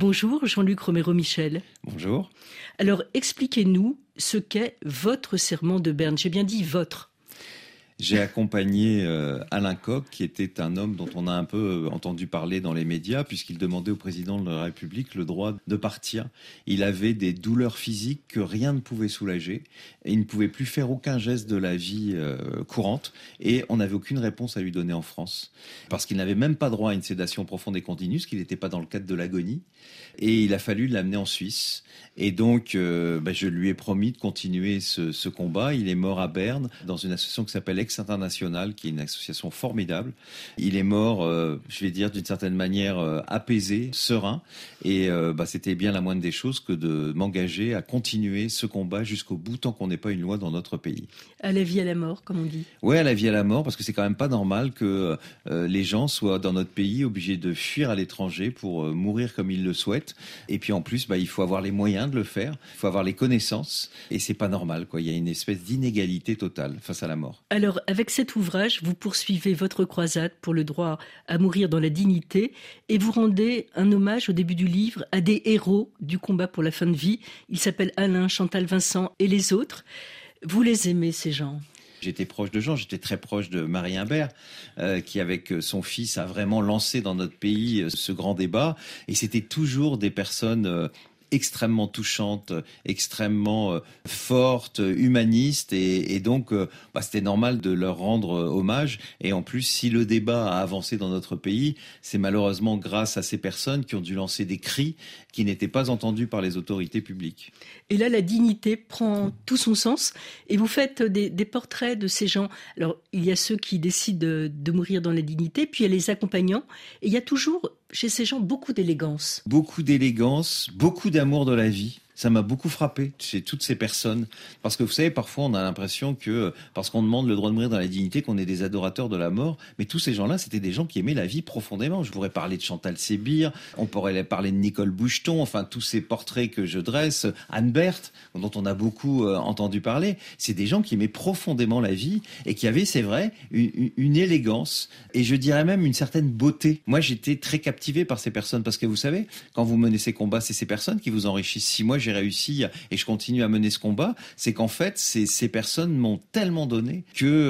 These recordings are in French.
Bonjour Jean-Luc Romero-Michel. Bonjour. Alors expliquez-nous ce qu'est votre serment de Berne. J'ai bien dit votre. J'ai accompagné Alain Koch, qui était un homme dont on a un peu entendu parler dans les médias, puisqu'il demandait au président de la République le droit de partir. Il avait des douleurs physiques que rien ne pouvait soulager. Et il ne pouvait plus faire aucun geste de la vie courante. Et on n'avait aucune réponse à lui donner en France. Parce qu'il n'avait même pas droit à une sédation profonde et continue, parce qu'il n'était pas dans le cadre de l'agonie. Et il a fallu l'amener en Suisse. Et donc, je lui ai promis de continuer ce combat. Il est mort à Berne, dans une association qui s'appelle Ex-International, qui est une association formidable. Il est mort, je vais dire, d'une certaine manière apaisé, serein. Et c'était bien la moindre des choses que de m'engager à continuer ce combat jusqu'au bout, tant qu'on n'ait pas une loi dans notre pays. À la vie, à la mort, comme on dit. Oui, à la vie, à la mort, parce que c'est quand même pas normal que les gens soient dans notre pays obligés de fuir à l'étranger pour mourir comme ils le souhaitent. Et puis en plus, il faut avoir les moyens de le faire, il faut avoir les connaissances, et c'est pas normal, quoi. Il y a une espèce d'inégalité totale face à la mort. Alors, avec cet ouvrage, vous poursuivez votre croisade pour le droit à mourir dans la dignité, et vous rendez un hommage au début du livre à des héros du combat pour la fin de vie. Ils s'appellent Alain, Chantal, Vincent et les autres. Vous les aimez, ces gens ? J'étais proche de Jean, j'étais très proche de Marie Imbert, qui avec son fils a vraiment lancé dans notre pays ce grand débat. Et c'était toujours des personnes extrêmement touchantes, extrêmement fortes, humanistes. Et donc, c'était normal de leur rendre hommage. Et en plus, si le débat a avancé dans notre pays, c'est malheureusement grâce à ces personnes qui ont dû lancer des cris qui n'étaient pas entendus par les autorités publiques. Et là, la dignité prend tout son sens. Et vous faites des portraits de ces gens. Alors, il y a ceux qui décident de mourir dans la dignité, puis il y a les accompagnants. Et il y a toujours, chez ces gens, beaucoup d'élégance. Beaucoup d'élégance, beaucoup d'amour de la vie. Ça m'a beaucoup frappé chez toutes ces personnes. Parce que vous savez, parfois on a l'impression que, parce qu'on demande le droit de mourir dans la dignité, qu'on est des adorateurs de la mort. Mais tous ces gens-là, c'était des gens qui aimaient la vie profondément. Je pourrais parler de Chantal Sébir, on pourrait parler de Nicole Boucheton, enfin tous ces portraits que je dresse, Anne Berthe, dont on a beaucoup entendu parler. C'est des gens qui aimaient profondément la vie et qui avaient, c'est vrai, une élégance et je dirais même une certaine beauté. Moi, j'étais très captivé par ces personnes parce que vous savez, quand vous menez ces combats, c'est ces personnes qui vous enrichissent. Si moi, j'ai réussi et je continue à mener ce combat, c'est qu'en fait, ces personnes m'ont tellement donné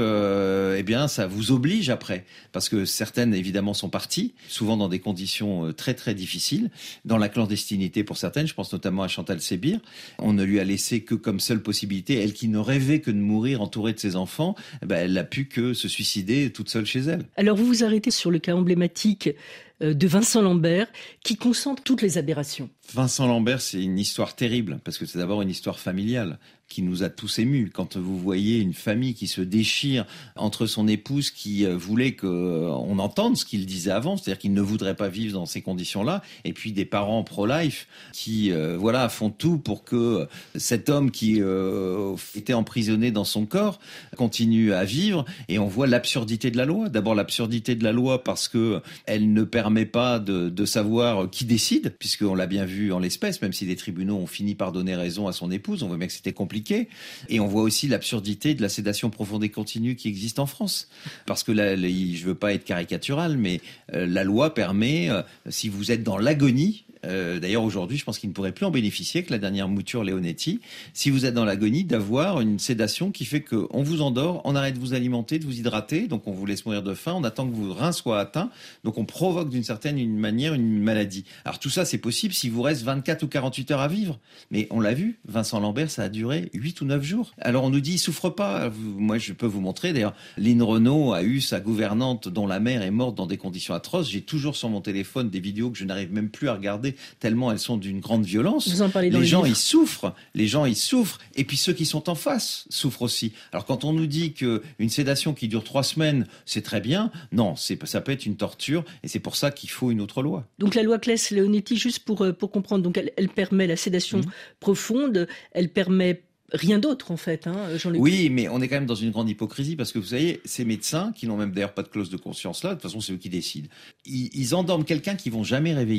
que, ça vous oblige après. Parce que certaines, évidemment, sont parties, souvent dans des conditions très, très difficiles, dans la clandestinité pour certaines. Je pense notamment à Chantal Sébir. On ne lui a laissé que comme seule possibilité, elle qui ne rêvait que de mourir entourée de ses enfants, elle n'a pu que se suicider toute seule chez elle. Alors, vous vous arrêtez sur le cas emblématique de Vincent Lambert, qui concentre toutes les aberrations. Vincent Lambert, c'est une histoire terrible, parce que c'est d'abord une histoire familiale qui nous a tous émus. Quand vous voyez une famille qui se déchire entre son épouse qui voulait qu'on entende ce qu'il disait avant, c'est-à-dire qu'il ne voudrait pas vivre dans ces conditions-là, et puis des parents pro-life qui font tout pour que cet homme qui était emprisonné dans son corps continue à vivre, et on voit l'absurdité de la loi. D'abord l'absurdité de la loi parce que elle ne permet pas de savoir qui décide, puisqu'on l'a bien vu en l'espèce, même si les tribunaux ont fini par donner raison à son épouse, on voit bien que c'était compliqué. Et on voit aussi l'absurdité de la sédation profonde et continue qui existe en France. Parce que là, je veux pas être caricatural, mais la loi permet, si vous êtes dans l'agonie, d'ailleurs aujourd'hui je pense qu'il ne pourrait plus en bénéficier avec la dernière mouture Leonetti, si vous êtes dans l'agonie, d'avoir une sédation qui fait qu'on vous endort, on arrête de vous alimenter, de vous hydrater, donc on vous laisse mourir de faim, on attend que vos reins soient atteints, donc on provoque d'une certaine manière une maladie. Alors tout ça c'est possible s'il vous reste 24 ou 48 heures à vivre, mais on l'a vu, Vincent Lambert ça a duré 8 ou 9 jours. Alors on nous dit il souffre pas, moi je peux vous montrer, d'ailleurs Lynn Renault a eu sa gouvernante dont la mère est morte dans des conditions atroces, j'ai toujours sur mon téléphone des vidéos que je n'arrive même plus à regarder tellement elles sont d'une grande violence. Vous en parlez dans les gens livre. ils souffrent, et puis ceux qui sont en face souffrent aussi. Alors quand on nous dit qu'une sédation qui dure 3 semaines, c'est très bien, non, ça peut être une torture, et c'est pour ça qu'il faut une autre loi. Donc la loi Claes-Leonetti, juste pour comprendre, donc elle permet la sédation profonde, elle permet rien d'autre en fait, Jean-Luc. Oui, mais on est quand même dans une grande hypocrisie parce que vous savez, ces médecins, qui n'ont même d'ailleurs pas de clause de conscience là, de toute façon c'est eux qui décident, ils endorment quelqu'un qu'ils vont jamais réveiller.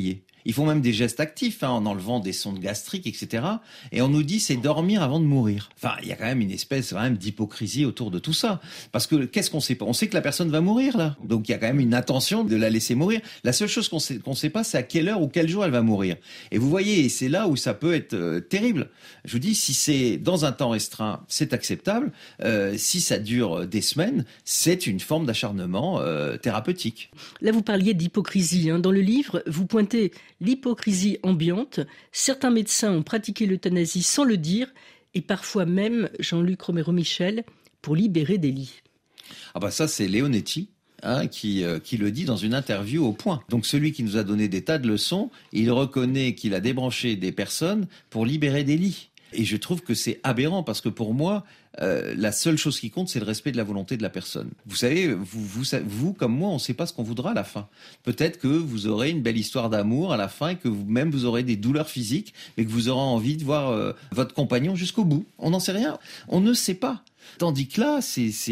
Ils font même des gestes actifs, en enlevant des sondes gastriques, etc. Et on nous dit c'est dormir avant de mourir. Enfin, il y a quand même une espèce quand même d'hypocrisie autour de tout ça. Parce que qu'est-ce qu'on sait pas? On sait que la personne va mourir là. Donc il y a quand même une intention de la laisser mourir. La seule chose qu'on sait pas, c'est à quelle heure ou quel jour elle va mourir. Et vous voyez, c'est là où ça peut être terrible. Je vous dis, si c'est dans un temps restreint, c'est acceptable. Si ça dure des semaines, c'est une forme d'acharnement thérapeutique. Là, vous parliez d'hypocrisie. Dans le livre, vous pointez l'hypocrisie ambiante. Certains médecins ont pratiqué l'euthanasie sans le dire, et parfois même, Jean-Luc Romero-Michel, pour libérer des lits. Ah bah ça, c'est Leonetti. Qui le dit dans une interview au Point. Donc celui qui nous a donné des tas de leçons, il reconnaît qu'il a débranché des personnes pour libérer des lits. Et je trouve que c'est aberrant parce que pour moi, la seule chose qui compte, c'est le respect de la volonté de la personne. Vous savez, vous comme moi, on ne sait pas ce qu'on voudra à la fin. Peut-être que vous aurez une belle histoire d'amour à la fin et que vous-même vous aurez des douleurs physiques, mais que vous aurez envie de voir votre compagnon jusqu'au bout. On n'en sait rien. On ne sait pas. Tandis que là,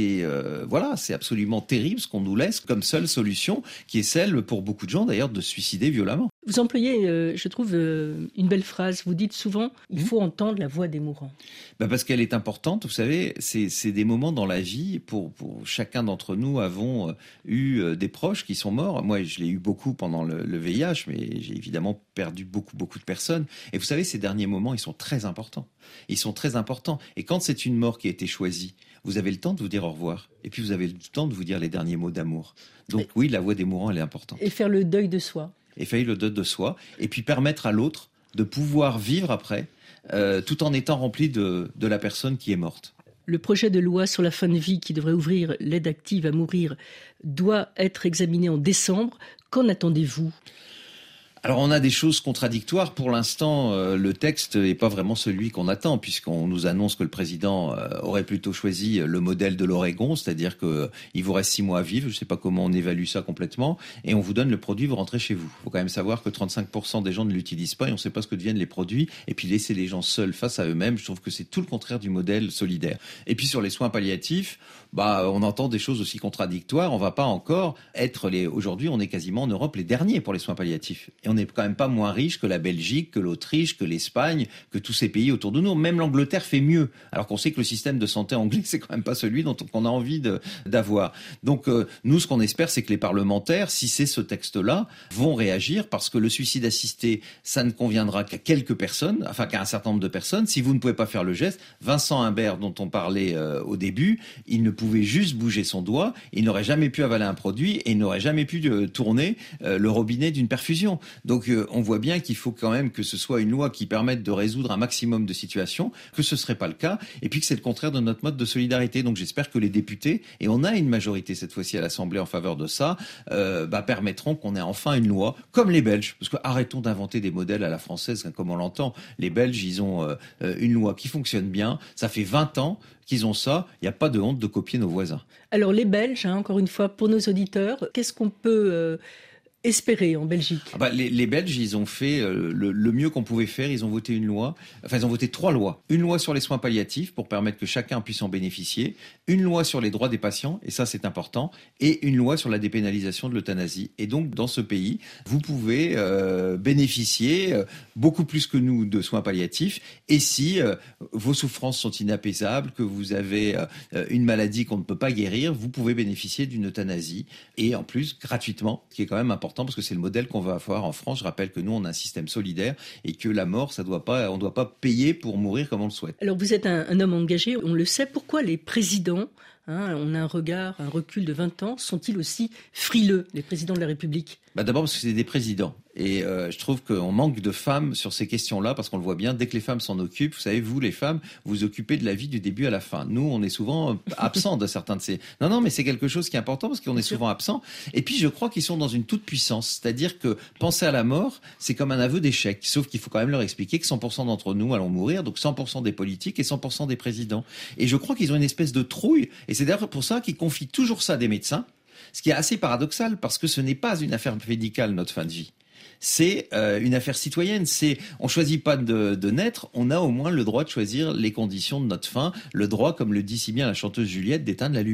c'est absolument terrible ce qu'on nous laisse comme seule solution, qui est celle pour beaucoup de gens d'ailleurs de se suicider violemment. Vous employez, je trouve, une belle phrase. Vous dites souvent, il faut entendre la voix des mourants. Parce qu'elle est importante. Vous savez, c'est des moments dans la vie. Pour chacun d'entre nous, avons eu des proches qui sont morts. Moi, je l'ai eu beaucoup pendant le VIH, mais j'ai évidemment perdu beaucoup de personnes. Et vous savez, ces derniers moments, ils sont très importants. Ils sont très importants. Et quand c'est une mort qui a été choisie, vous avez le temps de vous dire au revoir. Et puis vous avez le temps de vous dire les derniers mots d'amour. Donc oui, la voix des mourants, elle est importante. Et faire le deuil de soi. Et faire le deuil de soi. Et puis permettre à l'autre de pouvoir vivre après, tout en étant rempli de la personne qui est morte. Le projet de loi sur la fin de vie qui devrait ouvrir l'aide active à mourir doit être examiné en décembre. Qu'en attendez-vous ? Alors on a des choses contradictoires. Pour l'instant, le texte n'est pas vraiment celui qu'on attend, puisqu'on nous annonce que le président aurait plutôt choisi le modèle de l'Oregon, c'est-à-dire qu'il vous reste 6 mois à vivre, je ne sais pas comment on évalue ça complètement, et on vous donne le produit, vous rentrez chez vous. Il faut quand même savoir que 35% des gens ne l'utilisent pas et on ne sait pas ce que deviennent les produits, et puis laisser les gens seuls face à eux-mêmes, je trouve que c'est tout le contraire du modèle solidaire. Et puis sur les soins palliatifs, on entend des choses aussi contradictoires. On va pas encore être aujourd'hui, on est quasiment en Europe les derniers pour les soins palliatifs. Et on n'est quand même pas moins riche que la Belgique, que l'Autriche, que l'Espagne, que tous ces pays autour de nous. Même l'Angleterre fait mieux. Alors qu'on sait que le système de santé anglais, c'est quand même pas celui qu'on a envie d'avoir. Donc, nous, ce qu'on espère, c'est que les parlementaires, si c'est ce texte-là, vont réagir parce que le suicide assisté, ça ne conviendra qu'à quelques personnes, enfin qu'à un certain nombre de personnes. Si vous ne pouvez pas faire le geste, Vincent Imbert, dont on parlait au début, il ne pouvait juste bouger son doigt, il n'aurait jamais pu avaler un produit et il n'aurait jamais pu tourner le robinet d'une perfusion. Donc on voit bien qu'il faut quand même que ce soit une loi qui permette de résoudre un maximum de situations, que ce ne serait pas le cas, et puis que c'est le contraire de notre mode de solidarité. Donc j'espère que les députés, et on a une majorité cette fois-ci à l'Assemblée en faveur de ça, permettront qu'on ait enfin une loi comme les Belges. Parce que arrêtons d'inventer des modèles à la française, comme on l'entend. Les Belges, ils ont une loi qui fonctionne bien, ça fait 20 ans qu'ils ont ça, il n'y a pas de honte de copier nos voisins. Alors les Belges, encore une fois, pour nos auditeurs, qu'est-ce qu'on peut espérer en Belgique? Les Belges, ils ont fait le mieux qu'on pouvait faire. Ils ont voté une loi. Enfin, ils ont voté 3 lois. Une loi sur les soins palliatifs pour permettre que chacun puisse en bénéficier. Une loi sur les droits des patients, et ça c'est important. Et une loi sur la dépénalisation de l'euthanasie. Et donc, dans ce pays, vous pouvez bénéficier beaucoup plus que nous de soins palliatifs. Et si vos souffrances sont inapaisables, que vous avez une maladie qu'on ne peut pas guérir, vous pouvez bénéficier d'une euthanasie. Et en plus, gratuitement, ce qui est quand même important parce que c'est le modèle qu'on va avoir en France. Je rappelle que nous, on a un système solidaire et que la mort, on ne doit pas payer pour mourir comme on le souhaite. Alors vous êtes un homme engagé, on le sait. Pourquoi les présidents, on a un recul de 20 ans, sont-ils aussi frileux, les présidents de la République ? D'abord parce que c'est des présidents. Et je trouve qu'on manque de femmes sur ces questions-là, parce qu'on le voit bien, dès que les femmes s'en occupent, vous savez, vous, les femmes, vous occupez de la vie du début à la fin. Nous, on est souvent absents de certains de ces... Non, mais c'est quelque chose qui est important, parce qu'on est souvent absents. Et puis, je crois qu'ils sont dans une toute puissance. C'est-à-dire que penser à la mort, c'est comme un aveu d'échec. Sauf qu'il faut quand même leur expliquer que 100% d'entre nous allons mourir, donc 100% des politiques et 100% des présidents. Et je crois qu'ils ont une espèce de trouille. Et c'est d'ailleurs pour ça qu'ils confient toujours ça à des médecins. Ce qui est assez paradoxal, parce que ce n'est pas une affaire médicale, notre fin de vie. C'est une affaire citoyenne. On choisit pas de naître, on a au moins le droit de choisir les conditions de notre fin, le droit, comme le dit si bien la chanteuse Juliette, d'éteindre la lumière.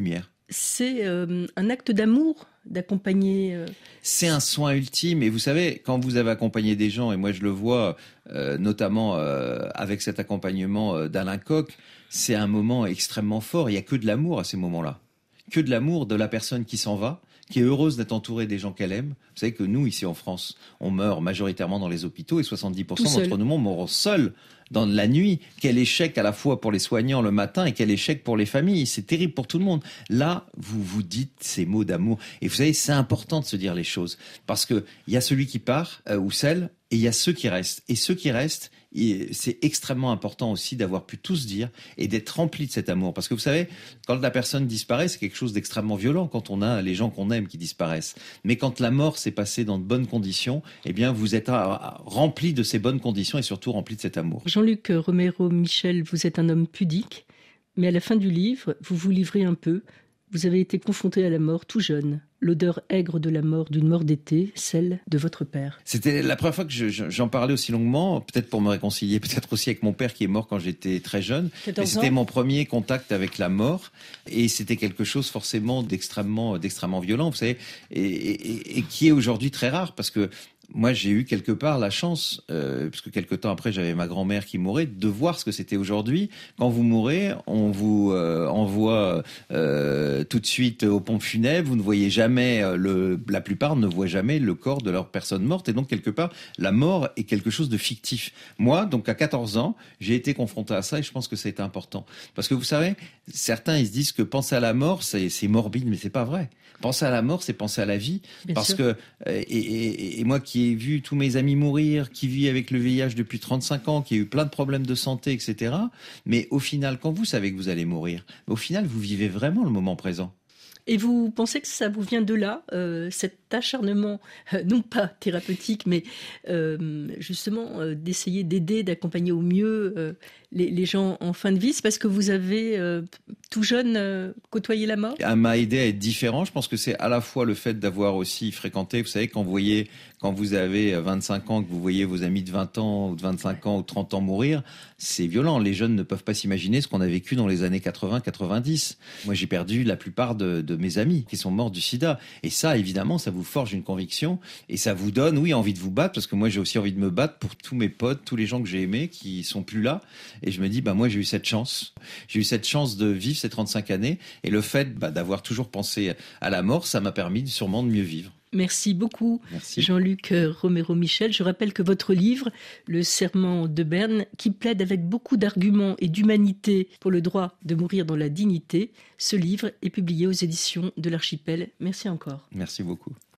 C'est un acte d'amour d'accompagner. C'est un soin ultime. Et vous savez, quand vous avez accompagné des gens, et moi je le vois notamment avec cet accompagnement d'Alain Coq, c'est un moment extrêmement fort. Il n'y a que de l'amour à ces moments-là. Que de l'amour de la personne qui s'en va, qui est heureuse d'être entourée des gens qu'elle aime. Vous savez que nous, ici en France, on meurt majoritairement dans les hôpitaux et 70% d'entre nous mourront seuls dans la nuit. Quel échec à la fois pour les soignants le matin et quel échec pour les familles. C'est terrible pour tout le monde. Là, vous vous dites ces mots d'amour. Et vous savez, c'est important de se dire les choses. Parce que il y a celui qui part, ou celle, et il y a ceux qui restent. Et ceux qui restent, c'est extrêmement important aussi d'avoir pu tout se dire et d'être rempli de cet amour. Parce que vous savez, quand la personne disparaît, c'est quelque chose d'extrêmement violent quand on a les gens qu'on aime qui disparaissent. Mais quand la mort s'est passée dans de bonnes conditions, eh bien, vous êtes rempli de ces bonnes conditions et surtout rempli de cet amour. Jean-Luc Romero Michel, vous êtes un homme pudique, mais à la fin du livre, vous vous livrez un peu. Vous avez été confronté à la mort tout jeune. L'odeur aigre de la mort, d'une mort d'été, celle de votre père. C'était la première fois que j'en parlais aussi longuement, peut-être pour me réconcilier, peut-être aussi avec mon père qui est mort quand j'étais très jeune. Mais c'était mon premier contact avec la mort et c'était quelque chose forcément d'extrêmement violent, vous savez, et qui est aujourd'hui très rare parce que moi, j'ai eu quelque part la chance, parce que quelque temps après, j'avais ma grand-mère qui mourait, de voir ce que c'était aujourd'hui. Quand vous mourrez, on vous envoie tout de suite aux pompes funèbres. Vous ne voyez jamais, la plupart ne voient jamais le corps de leur personne morte. Et donc, quelque part, la mort est quelque chose de fictif. Moi, donc à 14 ans, j'ai été confronté à ça et je pense que ça a été important. Parce que vous savez, certains, ils se disent que penser à la mort, c'est morbide, mais c'est pas vrai. Penser à la mort, c'est penser à la vie. Bien parce sûr. Que, et moi qui ai vu tous mes amis mourir, qui vit avec le VIH depuis 35 ans, qui a eu plein de problèmes de santé, etc. Mais au final, quand vous savez que vous allez mourir, au final, vous vivez vraiment le moment présent. Et vous pensez que ça vous vient de là, cet acharnement, non pas thérapeutique, mais justement d'essayer d'aider, d'accompagner au mieux les gens en fin de vie? C'est parce que vous avez tout jeune côtoyé la mort? Elle m'a aidé à être différent. Je pense que c'est à la fois le fait d'avoir aussi fréquenté, vous savez, quand vous avez 25 ans, que vous voyez vos amis de 20 ans ou de 25 ans ou de 30 ans mourir, c'est violent. Les jeunes ne peuvent pas s'imaginer ce qu'on a vécu dans les années 80-90. Moi, j'ai perdu la plupart de mes amis qui sont morts du sida. Et ça, évidemment, ça vous forge une conviction et ça vous donne, oui, envie de vous battre parce que moi, j'ai aussi envie de me battre pour tous mes potes, tous les gens que j'ai aimés qui sont plus là. Et je me dis, moi, j'ai eu cette chance. J'ai eu cette chance de vivre ces 35 années et le fait d'avoir toujours pensé à la mort, ça m'a permis sûrement de mieux vivre. Merci beaucoup, Jean-Luc Romero Michel. Je rappelle que votre livre, Le Serment de Berne, qui plaide avec beaucoup d'arguments et d'humanité pour le droit de mourir dans la dignité, ce livre est publié aux éditions de l'Archipel. Merci encore. Merci beaucoup.